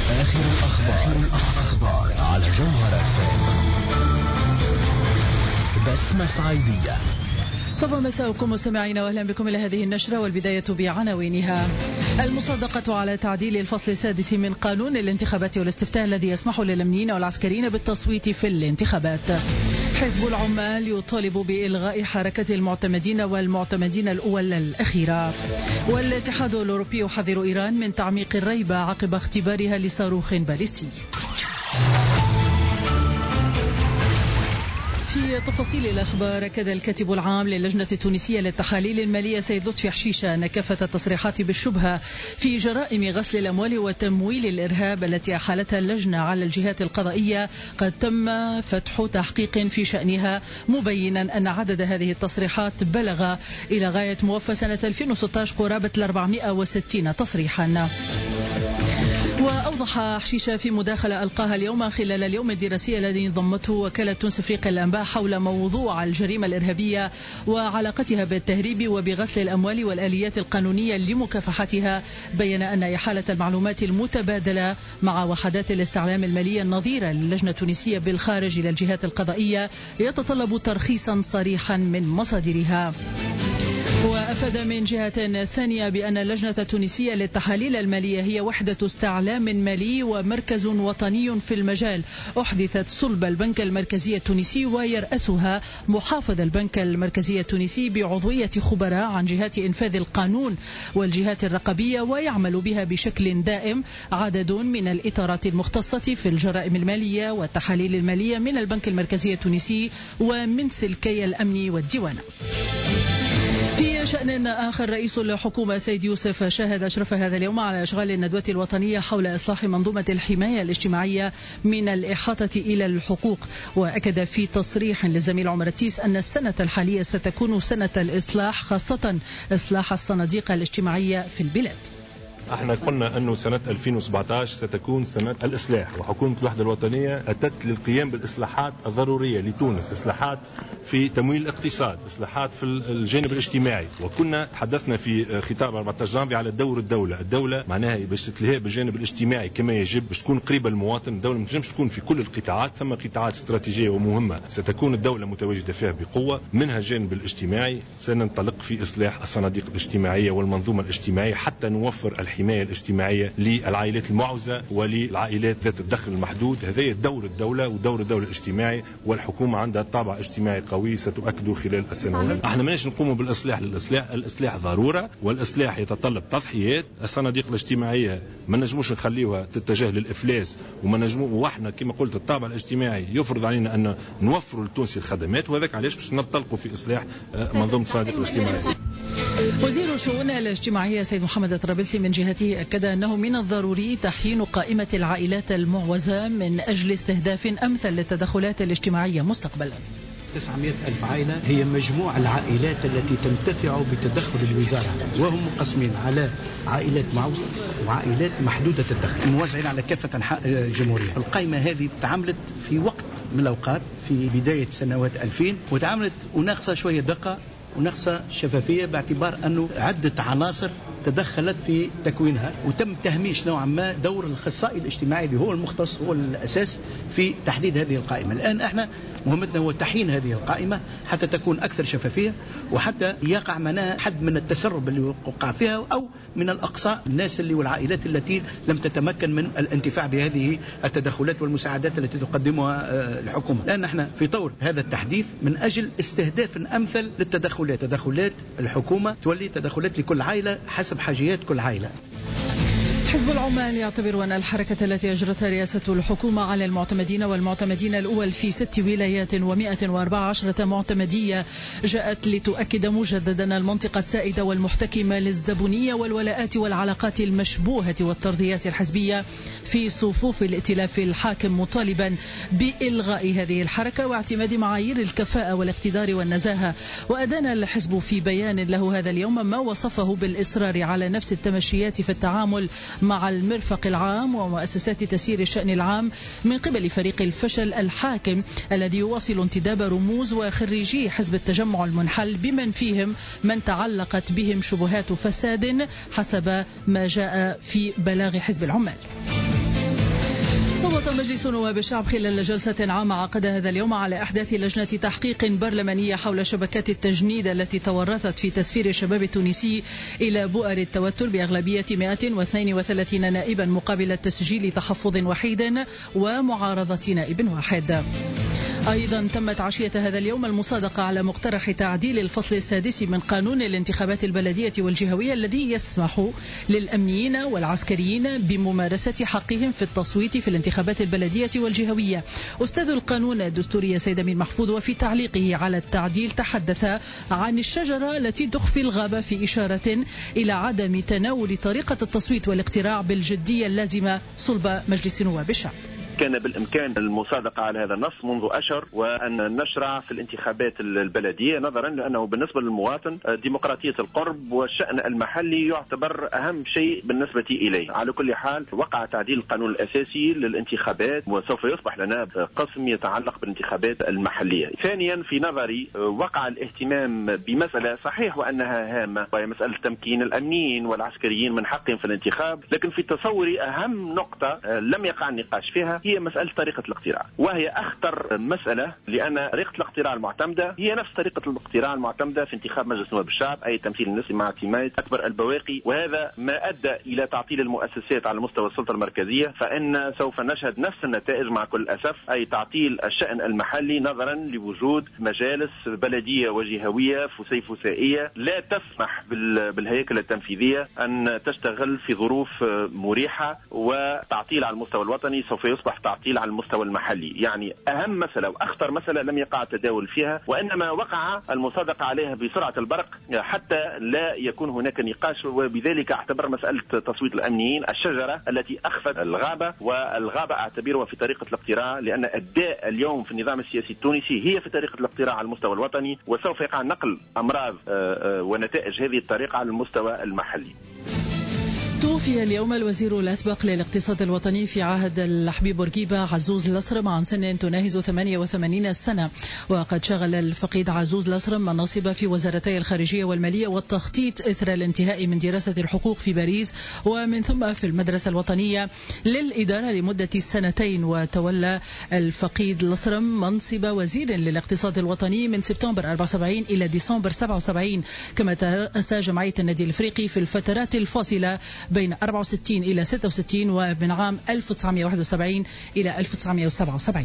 آخر الأخبار على جوهرة بسمة صعيدية. طبعا مساءكم مستمعين واهلا بكم الى هذه النشرة، والبداية بعناوينها. المصادقة على تعديل الفصل السادس من قانون الانتخابات والاستفتاء الذي يسمح للأمنيين والعسكريين بالتصويت في الانتخابات. حزب العمال يطالب بإلغاء حركة المعتمدين والمعتمدين الأول الأخيرة. والاتحاد الأوروبي يحذر إيران من تعميق الريبة عقب اختبارها لصاروخ باليستي. في تفاصيل الأخبار، كذا الكاتب العام للجنة التونسية للتحاليل المالية سيد لطفي حشيشة أن كافة التصريحات بالشبهة في جرائم غسل الأموال وتمويل الإرهاب التي أحالتها اللجنة على الجهات القضائية قد تم فتح تحقيق في شأنها، مبينا أن عدد هذه التصريحات بلغ إلى غاية موفى سنة 2016 قرابة 460 تصريحا. وأوضح حشيشة في مداخلة ألقاها اليوم خلال اليوم الدراسي الذي ضمته وكالة تونس أفريقيا الأنباء حول موضوع الجريمة الإرهابية وعلاقتها بالتهريب وبغسل الأموال والآليات القانونية لمكافحتها، بين أن إحالة المعلومات المتبادلة مع وحدات الاستعلام المالية النظيرة للجنة التونسية بالخارج إلى الجهات القضائية يتطلب ترخيصا صريحا من مصادرها. وأفاد من جهة ثانية بأن اللجنة التونسية للتحاليل المالية هي وحدة استعلام مالي ومركز وطني في المجال أحدثت صلب البنك المركزي التونسي، ويرأسها محافظ البنك المركزي التونسي بعضوية خبراء عن جهات إنفاذ القانون والجهات الرقابية، ويعمل بها بشكل دائم عدد من الإطارات المختصة في الجرائم المالية والتحاليل المالية من البنك المركزي التونسي ومن سلكي الأمن والديوان. في شأن آخر، رئيس الحكومة سيد يوسف شاهد أشرف هذا اليوم على إشغال الندوة الوطنية حول إصلاح منظومة الحماية الاجتماعية من الإحاطة إلى الحقوق، وأكد في تصريح للزميل عمر التيس أن السنة الحالية ستكون سنة الإصلاح، خاصة إصلاح الصناديق الاجتماعية في البلاد. احنا قلنا انه سنة 2017 ستكون سنة الإصلاح، وحكومة الوحدة الوطنية أتت للقيام بالإصلاحات الضرورية لتونس، إصلاحات في تمويل الاقتصاد، إصلاحات في الجانب الاجتماعي. وكنا تحدثنا في خطاب 14 جانفي على دور الدولة معناها باش تلهي بالجانب الاجتماعي كما يجب، باش تكون قريبة للمواطن. الدولة ما تنجمش تكون في كل القطاعات، ثم قطاعات استراتيجية ومهمة ستكون الدولة متواجدة فيها بقوة، منها الجانب الاجتماعي. سننطلق في إصلاح الصناديق الاجتماعية والمنظومة الاجتماعية حتى نوفر الحماية الاجتماعية للعائلات المعوزة وللعائلات ذات الدخل المحدود. هذا دور الدولة ودور الدولة الاجتماعي، والحكومة عندها طابع اجتماعي قوي ستؤكده خلال السنوات. احنا ماناش نقوم بالإصلاح للإصلاح، الإصلاح ضرورة، والإصلاح يتطلب تضحيات. الصناديق الاجتماعية ما نجموش نخليوها تتجه للإفلاس، وما نجمو، واحنا كما قلت الطابع الاجتماعي يفرض علينا أن نوفر للتونسي الخدمات، وهذاك علاش باش ننطلقوا في إصلاح منظومة الصناديق الاجتماعية. وزير الشؤون الاجتماعية سيد محمد الطرابلسي من جهته أكد أنه من الضروري تحيين قائمة العائلات المعوزة من أجل استهداف أمثل للتدخلات الاجتماعية مستقبلا. 900 ألف عائلة هي مجموع العائلات التي تنتفع بتدخل الوزارة، وهم مقسمين على عائلات معوزة وعائلات محدودة الدخل موزعين على كافة أنحاء الجمهورية. القائمة هذه تعاملت في وقت من الأوقات في بداية سنوات 2000، وتعاملت وناقصة شوية دقة ونقص شفافية، باعتبار أنه عدة عناصر تدخلت في تكوينها، وتم تهميش نوعا ما دور الأخصائي الاجتماعي اللي هو المختص، هو الأساس في تحديد هذه القائمة. الآن احنا مهمتنا هو تحيين هذه القائمة حتى تكون أكثر شفافية، وحتى يقع منها حد من التسرب اللي وقع فيها، أو من الأقصاء الناس اللي والعائلات التي لم تتمكن من الانتفاع بهذه التدخلات والمساعدات التي تقدمها الحكومة. لأن احنا في طور هذا التحديث من أجل استهداف أمثل للتدخلات، تدخلات الحكومة تولي تدخلات لكل عائلة حسب حاجيات كل عائلة. حزب العمال يعتبر أن الحركة التي أجرتها رئاسة الحكومة على المعتمدين والمعتمدين الأول في 6 ولايات و114 معتمدية جاءت لتؤكد مجددا المنطقة السائدة والمحتكمة للزبونية والولاءات والعلاقات المشبوهة والترضيات الحزبية في صفوف الائتلاف الحاكم، مطالبا بإلغاء هذه الحركة واعتماد معايير الكفاءة والاقتدار والنزاهة. وأدان الحزب في بيان له هذا اليوم ما وصفه بالإصرار على نفس التمشيات في التعامل مع المرفق العام ومؤسسات تسيير الشأن العام من قبل فريق الفشل الحاكم الذي يواصل انتداب رموز وخريجي حزب التجمع المنحل، بمن فيهم من تعلقت بهم شبهات فساد حسب ما جاء في بلاغ حزب العمال. صوت مجلس نواب الشعب خلال جلسة عامة عقدها هذا اليوم على أحداث لجنة تحقيق برلمانية حول شبكات التجنيد التي تورطت في تسفير الشباب التونسي إلى بؤر التوتر بأغلبية 132 نائبا مقابل تسجيل تحفظ وحيد ومعارضة نائب واحد. أيضا تمت عشية هذا اليوم المصادقة على مقترح تعديل الفصل السادس من قانون الانتخابات البلدية والجهوية الذي يسمح للأمنيين والعسكريين بممارسة حقهم في التصويت في الانتخابات البلدية والجهوية. أستاذ القانون الدستوري سيد أمين محفوظ وفي تعليقه على التعديل تحدث عن الشجرة التي تخفي الغابة في إشارة إلى عدم تناول طريقة التصويت والاقتراع بالجدية اللازمة صلب مجلس نواب الشعب. كان بالإمكان المصادقة على هذا النص منذ أشهر وأن نشرع في الانتخابات البلدية، نظرا لأنه بالنسبة للمواطن ديمقراطية القرب والشأن المحلي يعتبر أهم شيء بالنسبة إليه. على كل حال وقع تعديل القانون الأساسي للانتخابات وسوف يصبح لنا قسم يتعلق بالانتخابات المحلية. ثانيا في نظري وقع الاهتمام بمسألة صحيح وأنها هامة وهي مسألة تمكين الأمنيين والعسكريين من حقهم في الانتخاب، لكن في تصوري أهم نقطة لم يقع النقاش فيها هي مسألة طريقة الاقتراع، وهي أخطر مسألة لأن طريقة الاقتراع المعتمدة هي نفس طريقة الاقتراع المعتمدة في انتخاب مجلس نواب الشعب، أي تمثيل النسبي مع حماية أكبر البواقي، وهذا ما أدى إلى تعطيل المؤسسات على مستوى السلطة المركزية، فإن سوف نشهد نفس النتائج مع كل أسف، أي تعطيل الشأن المحلي نظرا لوجود مجالس بلدية وجهوية فسيفسائية لا تسمح بالهيكل التنفيذية أن تشتغل في ظروف مريحة، وتعطيل على المستوى الوطني سوف يصبح تعطيل على المستوى المحلي. يعني أهم مسألة وأخطر مسألة لم يقع التداول فيها، وإنما وقع المصادقة عليها بسرعة البرق حتى لا يكون هناك نقاش، وبذلك أعتبر مسألة تصويت الأمنيين الشجرة التي أخفت الغابة، والغابة أعتبرها في طريقة الاقتراع، لأن الداء اليوم في النظام السياسي التونسي هي في طريقة الاقتراع على المستوى الوطني، وسوف يقع نقل أمراض ونتائج هذه الطريقة على المستوى المحلي. توفي اليوم الوزير الأسبق للاقتصاد الوطني في عهد الحبيب بورقيبة عزوز الأسرم عن سن تناهز 88 سنة، وقد شغل الفقيد عزوز الأسرم مناصب في وزارتي الخارجية والمالية والتخطيط إثر الانتهاء من دراسة الحقوق في باريس، ومن ثم في المدرسة الوطنية للإدارة لمدة 2 سنين. وتولى الفقيد الأسرم منصب وزير للاقتصاد الوطني من سبتمبر 74 إلى ديسمبر 77، كما ترأس جمعية النادي الأفريقي في الفترات الفاصلة بين 64 إلى 66 ومن عام 1971 إلى 1977.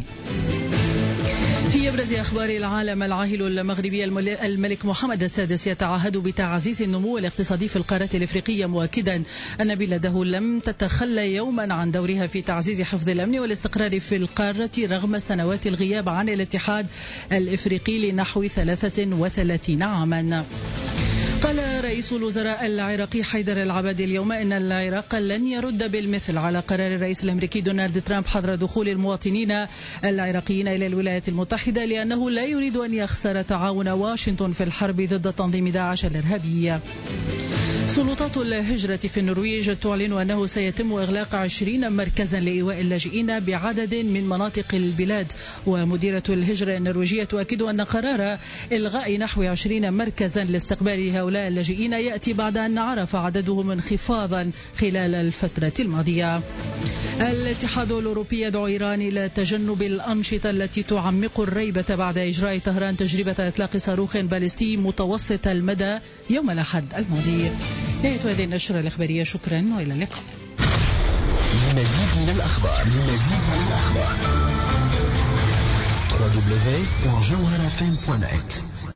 في أبرز أخبار العالم، العاهل المغربي الملك محمد السادس يتعهد بتعزيز النمو الاقتصادي في القارة الإفريقية، مؤكدا أن بلاده لم تتخلى يوما عن دورها في تعزيز حفظ الأمن والاستقرار في القارة رغم سنوات الغياب عن الاتحاد الإفريقي لنحو 33 عاما. قال رئيس الوزراء العراقي حيدر العبادي اليوم إن العراق لن يرد بالمثل على قرار الرئيس الأمريكي دونالد ترامب حظر دخول المواطنين العراقيين إلى الولايات المتحدة، لأنه لا يريد أن يخسر تعاون واشنطن في الحرب ضد تنظيم داعش الإرهابي. سلطات الهجرة في النرويج تعلن أنه سيتم إغلاق 20 مركزا لإيواء اللاجئين بعدد من مناطق البلاد، ومديرة الهجرة النرويجية تؤكد أن قرار إلغاء نحو 20 مركزا لاستقبال هؤلاء اللاجئين يأتي بعد أن عرف عددهم انخفاضا خلال الفترة الماضية. الاتحاد الأوروبي يدعو إيران إلى تجنب الأنشطة التي تعمق الريبة بعد إجراء طهران تجربة إطلاق صاروخ باليستي متوسط المدى يوم الأحد الماضي. نهاية هذه النشرة الإخبارية، شكرا وإلى اللقاء. لمزيد من الأخبار www.jawharafm.net